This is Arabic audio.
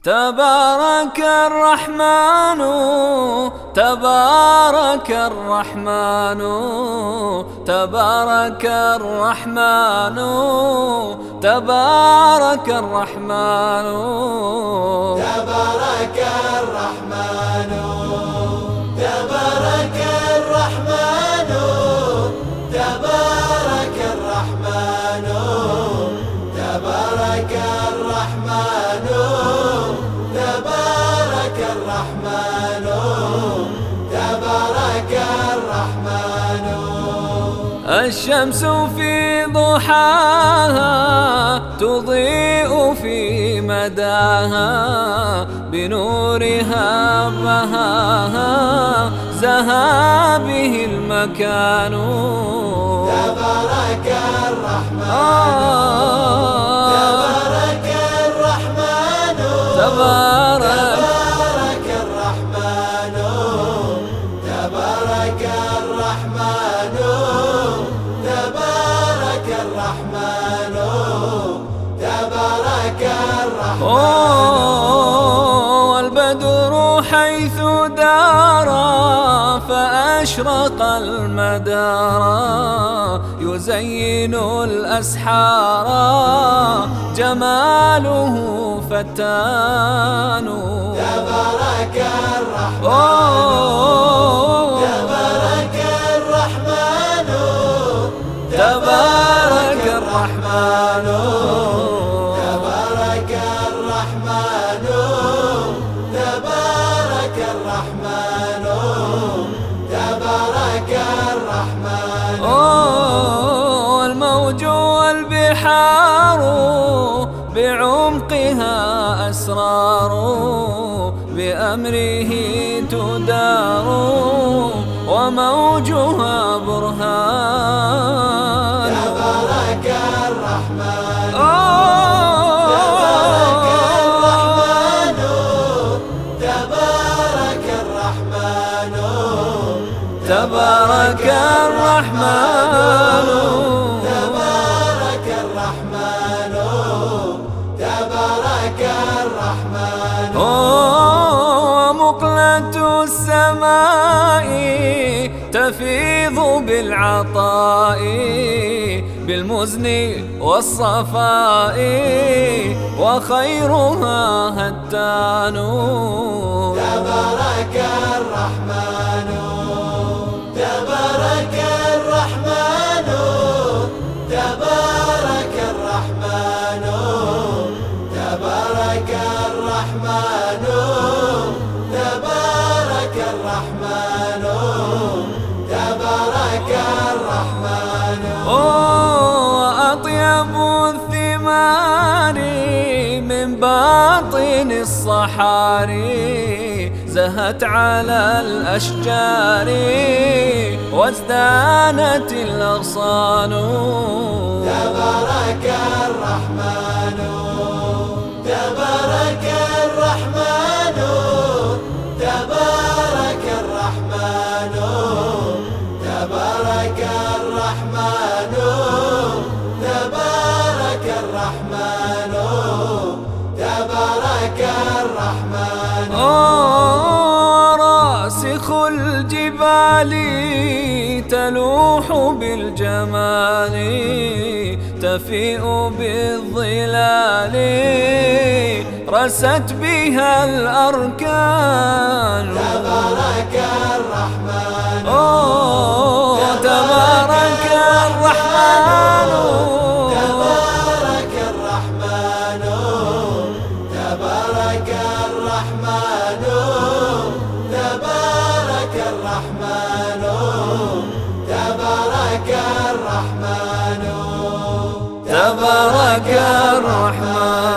تبارك الرحمن تبارك الرحمن تبارك الرحمن تبارك الرحمن تبارك الرحمن تبارك الرحمن تبارك الرحمن تبارك الرحمن تبارك الرحمن تبارك الرحمن. الشمس في ضحاها تضيء في مداها بنورها بهاها زها به المكان. تبارك الرحمن تبارك الرحمن تبارك الرحمن تبارك الرحمن تبارك الرحمن تبارك الرحمن. والبدر حيث دار فأشرق المدار يزين الأسحار جماله فتان. تبارك الرحمن تبارك الرحمن تبارك الرحمن تبارك الرحمن تبارك الرحمن تبارك الرحمن. والموج والبحار بعمقها أسرار بأمره تدار وموجها برهان. تبارك الرحمن تبارك الرحمن تبارك الرحمن تبارك الرحمن تبارك الرحمن. ومقلة السماء تفيض بالعطاء بالمزن والصفاء وخيرها هتان. تبارك الرحمن تبارك الرحمن تبارك الرحمن تبارك الرحمن تبارك الرحمن تبارك الرحمن. وأطيب الثمار من باطن الصحاري زهت على الأشجار وازدانت الأغصان. تبارك الرحمن تبارك الرحمن تبارك الرحمن تبارك الرحمن تبارك الرحمن تبارك الرحمن. راسخ الجبال تلوح بالجمال تفيء بالظلال رست بها الأركان. تبارك الرحمن تبارك الرحمن تبارك الرحمن تبارك الرحمن تبارك الرحمن تبارك الرحمن تبارك الرحمن.